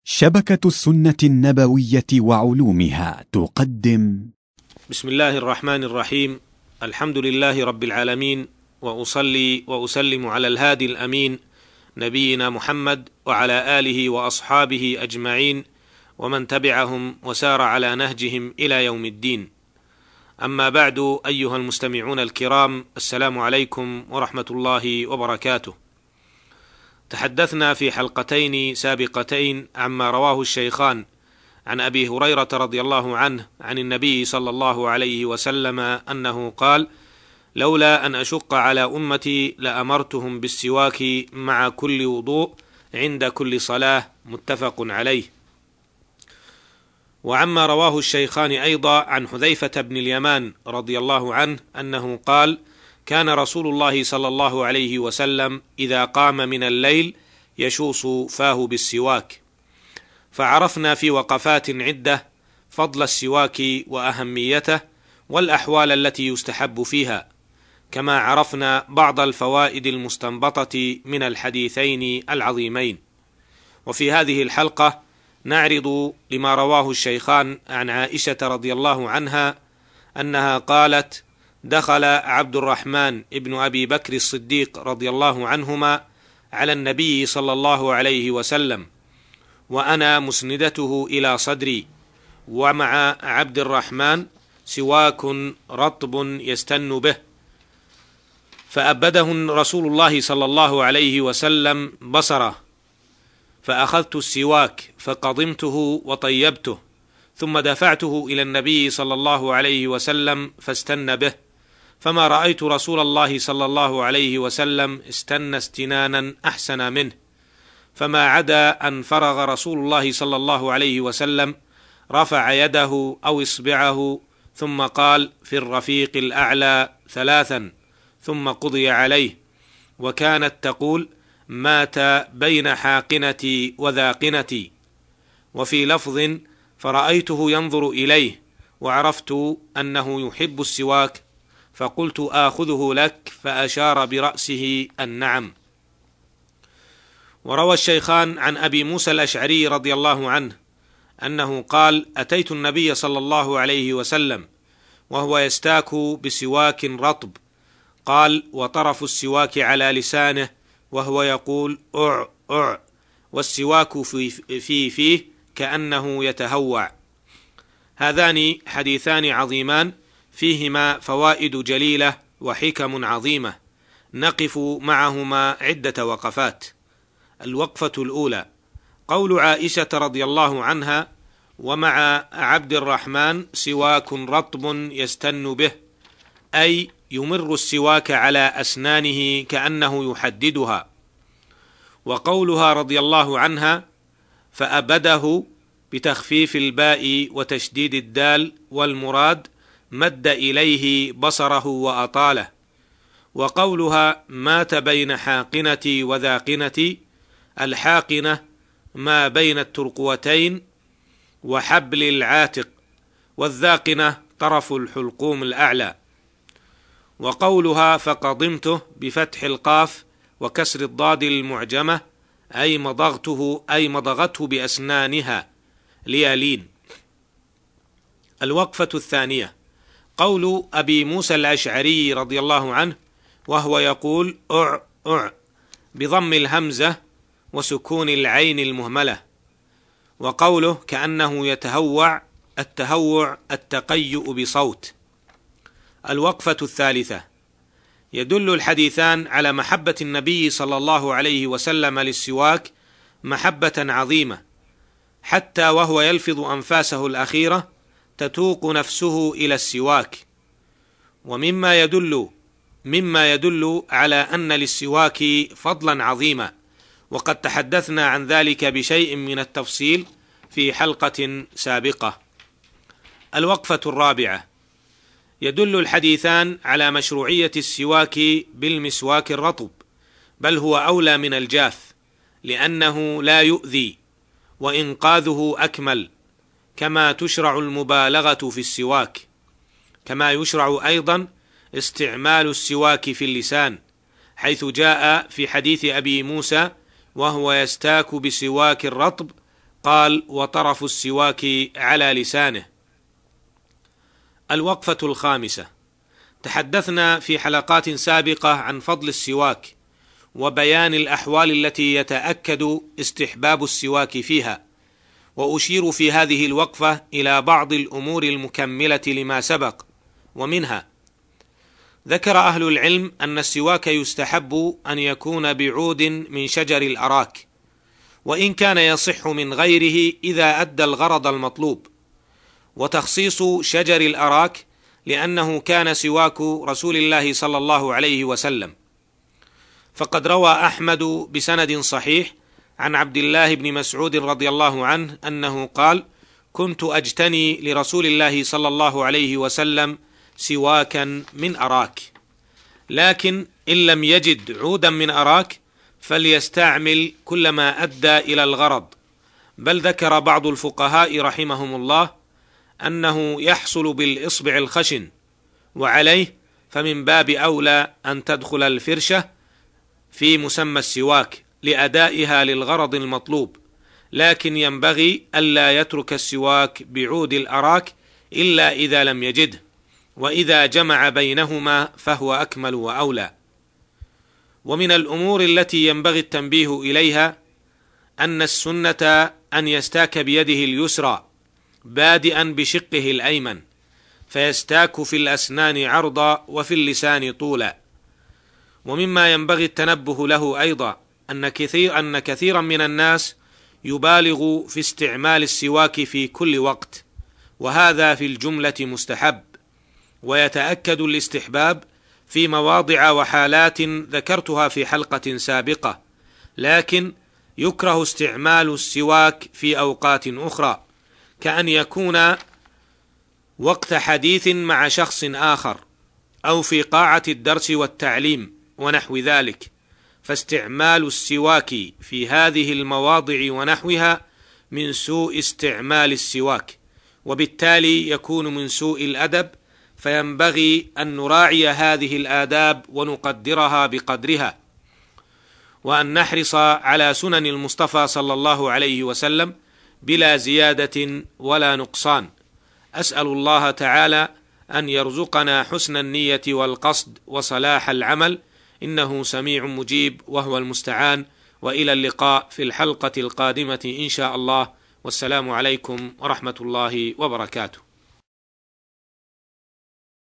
شبكة السنة النبوية وعلومها تقدم. بسم الله الرحمن الرحيم. الحمد لله رب العالمين، وأصلي وأسلم على الهادي الأمين نبينا محمد وعلى آله وأصحابه أجمعين ومن تبعهم وسار على نهجهم إلى يوم الدين. أما بعد، أيها المستمعون الكرام، السلام عليكم ورحمة الله وبركاته. تحدثنا في حلقتين سابقتين عما رواه الشيخان عن أبي هريرة رضي الله عنه عن النبي صلى الله عليه وسلم أنه قال: لولا أن أشق على أمتي لأمرتهم بالسواك مع كل وضوء عند كل صلاة، متفق عليه. وعما رواه الشيخان أيضا عن حذيفة بن اليمان رضي الله عنه أنه قال: كان رسول الله صلى الله عليه وسلم إذا قام من الليل يشوص فاه بالسواك. فعرفنا في وقفات عدة فضل السواك وأهميته والأحوال التي يستحب فيها، كما عرفنا بعض الفوائد المستنبطة من الحديثين العظيمين. وفي هذه الحلقة نعرض لما رواه الشيخان عن عائشة رضي الله عنها أنها قالت: دخل عبد الرحمن ابن أبي بكر الصديق رضي الله عنهما على النبي صلى الله عليه وسلم وأنا مسندته إلى صدري، ومع عبد الرحمن سواك رطب يستن به، فأبده رسول الله صلى الله عليه وسلم بصره، فأخذت السواك فقضمته وطيبته، ثم دفعته إلى النبي صلى الله عليه وسلم فاستن به، فما رأيت رسول الله صلى الله عليه وسلم استنى استنانا أحسن منه. فما عدا أن فرغ رسول الله صلى الله عليه وسلم رفع يده أو إصبعه ثم قال: في الرفيق الأعلى ثلاثا، ثم قضي عليه. وكانت تقول: مات بين حاقنتي وذاقنتي. وفي لفظ: فرأيته ينظر إليه وعرفت أنه يحب السواك، فقلت: آخذه لك؟ فأشار برأسه النعم. وروى الشيخان عن أبي موسى الأشعري رضي الله عنه أنه قال: أتيت النبي صلى الله عليه وسلم وهو يستاك بسواك رطب، قال: وطرف السواك على لسانه وهو يقول: أع أع، والسواك في فيه كأنه يتهوع. هذان حديثان عظيمان فيهما فوائد جليلة وحكم عظيمة، نقف معهما عدة وقفات. الوقفة الأولى: قول عائشة رضي الله عنها: ومع عبد الرحمن سواك رطب يستن به، أي يمر السواك على أسنانه كأنه يحددها. وقولها رضي الله عنها: فأبده، بتخفيف الباء وتشديد الدال، والمراد مد إليه بصره وأطاله. وقولها: مات بين حاقنتي وذاقنتي، الحاقنة ما بين الترقوتين وحبل العاتق، والذاقنة طرف الحلقوم الأعلى. وقولها: فقضمته، بفتح القاف وكسر الضاد المعجمة، أي مضغته بأسنانها ليلين. الوقفة الثانية: قول أبي موسى الأشعري رضي الله عنه وهو يقول: أع أع، بضم الهمزة وسكون العين المهملة. وقوله: كأنه يتهوع، التهوع التقيؤ بصوت. الوقفة الثالثة: يدل الحديثان على محبة النبي صلى الله عليه وسلم للسواك محبة عظيمة، حتى وهو يلفظ أنفاسه الأخيرة تتوق نفسه إلى السواك. ومما يدل على أن للسواك فضلا عظيما، وقد تحدثنا عن ذلك بشيء من التفصيل في حلقة سابقة. الوقفة الرابعة: يدل الحديثان على مشروعية السواك بالمسواك الرطب، بل هو أولى من الجاف، لأنه لا يؤذي وإنقاذه أكمل، كما تشرع المبالغة في السواك، كما يشرع أيضا استعمال السواك في اللسان، حيث جاء في حديث أبي موسى وهو يستاك بسواك الرطب قال: وطرف السواك على لسانه. الوقفة الخامسة. تحدثنا في حلقات سابقة عن فضل السواك وبيان الأحوال التي يتأكد استحباب السواك فيها، وأشير في هذه الوقفة إلى بعض الأمور المكملة لما سبق. ومنها: ذكر أهل العلم أن السواك يستحب أن يكون بعود من شجر الأراك، وإن كان يصح من غيره إذا أدى الغرض المطلوب. وتخصيص شجر الأراك لأنه كان سواك رسول الله صلى الله عليه وسلم، فقد روى أحمد بسند صحيح عن عبد الله بن مسعود رضي الله عنه أنه قال: كنت أجتني لرسول الله صلى الله عليه وسلم سواكا من أراك، لكن إن لم يجد عودا من أراك فليستعمل كل ما أدى إلى الغرض. بل ذكر بعض الفقهاء رحمهم الله أنه يحصل بالإصبع الخشن، وعليه فمن باب أولى أن تدخل الفرشة في مسمى السواك لأدائها للغرض المطلوب، لكن ينبغي ألا يترك السواك بعود الأراك إلا إذا لم يجده، وإذا جمع بينهما فهو أكمل وأولى. ومن الأمور التي ينبغي التنبيه إليها أن السنة أن يستاك بيده اليسرى بادئا بشقه الأيمن، فيستاك في الأسنان عرضا وفي اللسان طولا. ومما ينبغي التنبه له أيضا أن كثيرا من الناس يبالغ في استعمال السواك في كل وقت، وهذا في الجملة مستحب، ويتأكد الاستحباب في مواضع وحالات ذكرتها في حلقة سابقة، لكن يكره استعمال السواك في أوقات أخرى، كأن يكون وقت حديث مع شخص آخر، أو في قاعة الدرس والتعليم ونحو ذلك، فاستعمال السواك في هذه المواضع ونحوها من سوء استعمال السواك، وبالتالي يكون من سوء الأدب، فينبغي أن نراعي هذه الآداب ونقدرها بقدرها، وأن نحرص على سنن المصطفى صلى الله عليه وسلم بلا زيادة ولا نقصان. أسأل الله تعالى أن يرزقنا حسن النية والقصد وصلاح العمل، إنه سميع مجيب وهو المستعان. وإلى اللقاء في الحلقة القادمة إن شاء الله، والسلام عليكم ورحمة الله وبركاته.